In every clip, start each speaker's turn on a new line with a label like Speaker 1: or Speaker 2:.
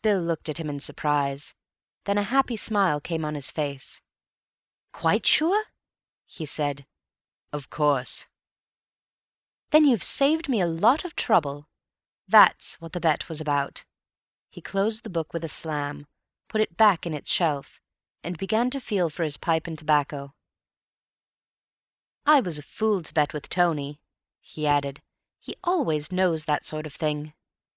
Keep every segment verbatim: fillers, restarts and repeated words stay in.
Speaker 1: Bill looked at him in surprise. Then a happy smile came on his face. "Quite sure?" he said.
Speaker 2: "Of course."
Speaker 1: "Then you've saved me a lot of trouble. That's what the bet was about." He closed the book with a slam, put it back in its shelf, and began to feel for his pipe and tobacco. "I was a fool to bet with Tony," he added. "He always knows that sort of thing."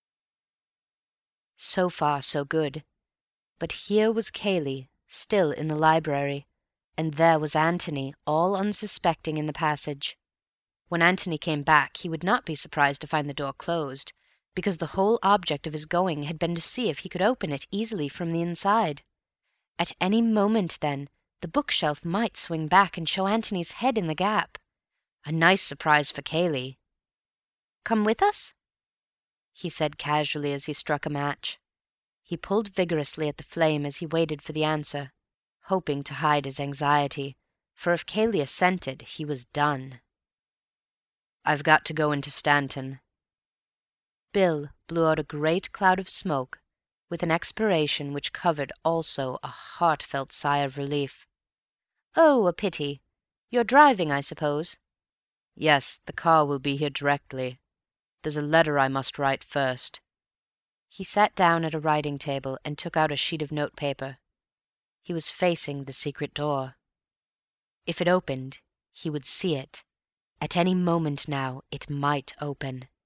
Speaker 1: So far so good. But here was Cayley, still in the library, and there was Antony, all unsuspecting, in the passage. When Antony came back he would not be surprised to find the door closed, because the whole object of his going had been to see if he could open it easily from the inside. At any moment, then, the bookshelf might swing back and show Antony's head in the gap. A nice surprise for Cayley. "Come with us?" he said casually as he struck a match. He pulled vigorously at the flame as he waited for the answer, hoping to hide his anxiety, for if Cayley assented he was done.
Speaker 2: "I've got to go into Stanton."
Speaker 1: Bill blew out a great cloud of smoke, with an expiration which covered also a heartfelt sigh of relief. "Oh, a pity. You're driving, I suppose?"
Speaker 2: "Yes, the car will be here directly. There's a letter I must write first."
Speaker 1: He sat down at a writing table and took out a sheet of notepaper. He was facing the secret door. If it opened, he would see it. At any moment now it might open.